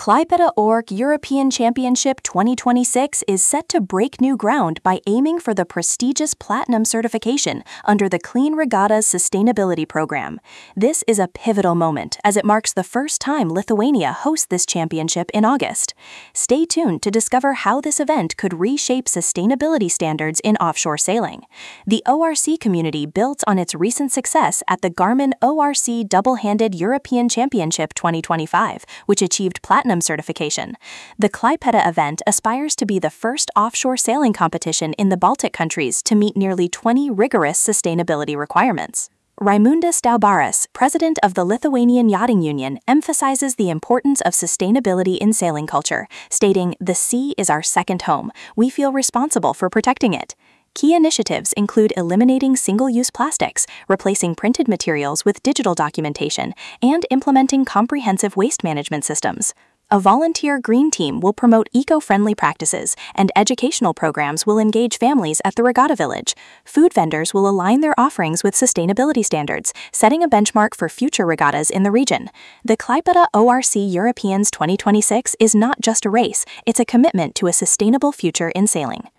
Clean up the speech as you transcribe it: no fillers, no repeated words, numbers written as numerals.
Klaipėda Org European Championship 2026 is set to break new ground by aiming for the prestigious Platinum certification under the Clean Regatta's Sustainability Program. This is a pivotal moment as it marks the first time Lithuania hosts this championship in August. Stay tuned to discover how this event could reshape sustainability standards in offshore sailing. The ORC community built on its recent success at the Garmin ORC Double-Handed European Championship 2025, which achieved Platinum certification. The Klaipėda event aspires to be the first offshore sailing competition in the Baltic countries to meet nearly 20 rigorous sustainability requirements. Raimundas Daubaras, president of the Lithuanian Yachting Union, emphasizes the importance of sustainability in sailing culture, stating, "The sea is our second home. We feel responsible for protecting it." Key initiatives include eliminating single-use plastics, replacing printed materials with digital documentation, and implementing comprehensive waste management systems. A volunteer green team will promote eco-friendly practices, and educational programs will engage families at the regatta village. Food vendors will align their offerings with sustainability standards, setting a benchmark for future regattas in the region. The Klaipėda ORC Europeans 2026 is not just a race, it's a commitment to a sustainable future in sailing.